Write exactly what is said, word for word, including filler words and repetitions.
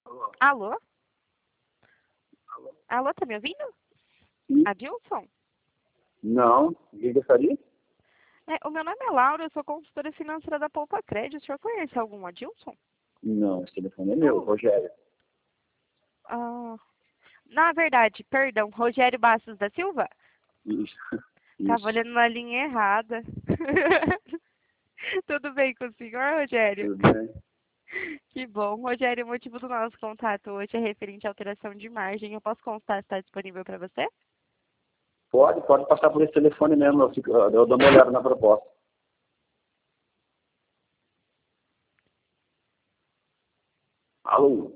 Alô? Alô? Alô? Alô, tá me ouvindo? Sim. Adilson? Não. Quem gostaria? É, o meu nome é Laura, eu sou consultora financeira da Poupa Crédito. O senhor conhece algum Adilson? Não, esse telefone é meu, Oh, Rogério. ah, na verdade, perdão, Rogério Bastos da Silva? Isso. Tava Isso. olhando na linha errada. Tudo bem com o senhor, Rogério? Tudo bem? Que bom. Rogério, o motivo do nosso contato hoje é referente à alteração de margem. Eu posso constar se está disponível para você? Pode, pode passar por esse telefone mesmo. Eu, fico, eu dou uma olhada na proposta. Alô?